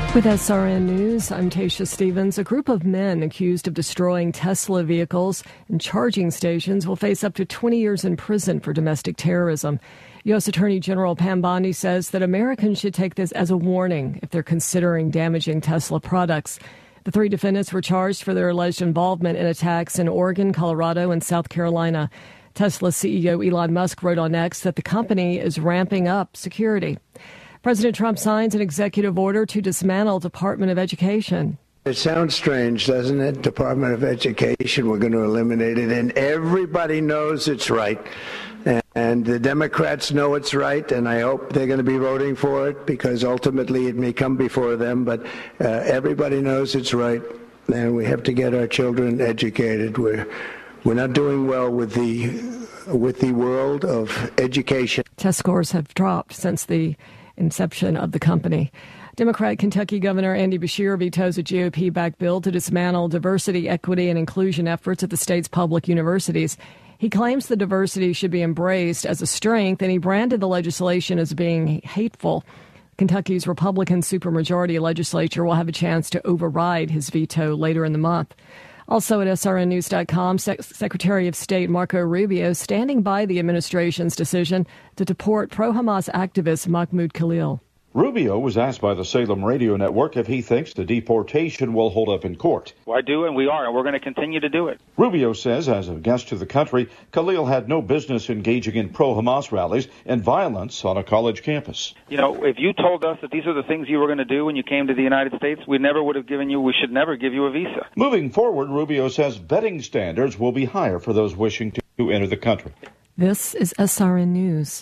With SRN News, I'm Tasha Stevens. A group of men accused of destroying Tesla vehicles and charging stations will face up to 20 years in prison for domestic terrorism. U.S. Attorney General Pam Bondi says that Americans should take this as a warning if they're considering damaging Tesla products. The three defendants were charged for their alleged involvement in attacks in Oregon, Colorado, and South Carolina. Tesla CEO Elon Musk wrote on X that the company is ramping up security. President Trump signs an executive order to dismantle Department of Education. It sounds strange, doesn't it? Department of Education, we're going to eliminate it, and everybody knows it's right. And the Democrats know it's right, and I hope they're going to be voting for it because ultimately it may come before them, but everybody knows it's right, and we have to get our children educated. We're not doing well with the world of education. Test scores have dropped since the inception of the company. Democratic Kentucky Governor Andy Beshear vetoes a GOP-backed bill to dismantle diversity, equity, and inclusion efforts at the state's public universities. He claims the diversity should be embraced as a strength, and he branded the legislation as being hateful. Kentucky's Republican supermajority legislature will have a chance to override his veto later in the month. Also at SRNnews.com, Secretary of State Marco Rubio standing by the administration's decision to deport pro-Hamas activist Mahmoud Khalil. Rubio was asked by the Salem Radio Network if he thinks the deportation will hold up in court. Well, I do, and we are, and we're going to continue to do it. Rubio says, as a guest to the country, Khalil had no business engaging in pro-Hamas rallies and violence on a college campus. You know, if you told us that these are the things you were going to do when you came to the United States, we should never give you a visa. Moving forward, Rubio says vetting standards will be higher for those wishing to enter the country. This is SRN News.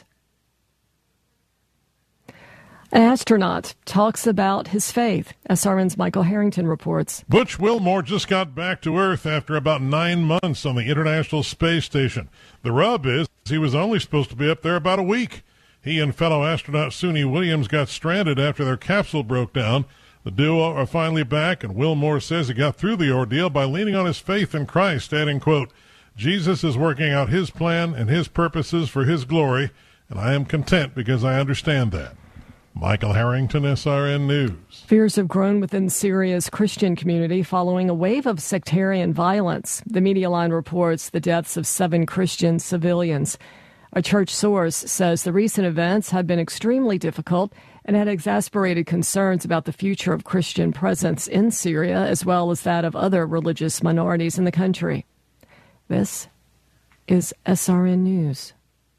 An astronaut talks about his faith. SRN's Michael Harrington reports. Butch Wilmore just got back to Earth after about 9 months on the International Space Station. The rub is he was only supposed to be up there about a week. He and fellow astronaut Suni Williams got stranded after their capsule broke down. The duo are finally back, and Wilmore says he got through the ordeal by leaning on his faith in Christ, adding, quote, Jesus is working out his plan and his purposes for his glory, and I am content because I understand that. Michael Harrington, SRN News. Fears have grown within Syria's Christian community following a wave of sectarian violence. The Media Line reports the deaths of 7 Christian civilians. A church source says the recent events have been extremely difficult and had exasperated concerns about the future of Christian presence in Syria, as well as that of other religious minorities in the country. This is SRN News.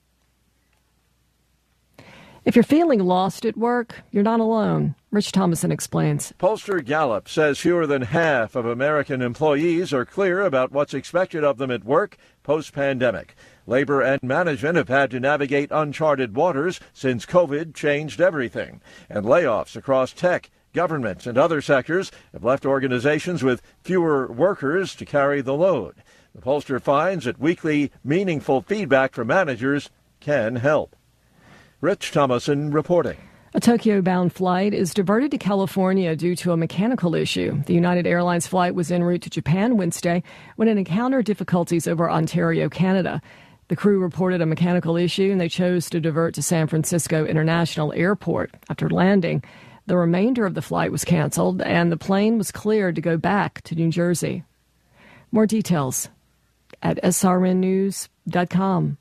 If you're feeling lost at work, you're not alone. Rich Thomason explains. Pollster Gallup says fewer than half of American employees are clear about what's expected of them at work post-pandemic. Labor and management have had to navigate uncharted waters since COVID changed everything. And layoffs across tech, government, and other sectors have left organizations with fewer workers to carry the load. The pollster finds that weekly, meaningful feedback from managers can help. Rich Thomason reporting. A Tokyo-bound flight is diverted to California due to a mechanical issue. The United Airlines flight was en route to Japan Wednesday when it encountered difficulties over Ontario, Canada. The crew reported a mechanical issue and they chose to divert to San Francisco International Airport. After landing, the remainder of the flight was canceled and the plane was cleared to go back to New Jersey. More details at srnnews.com.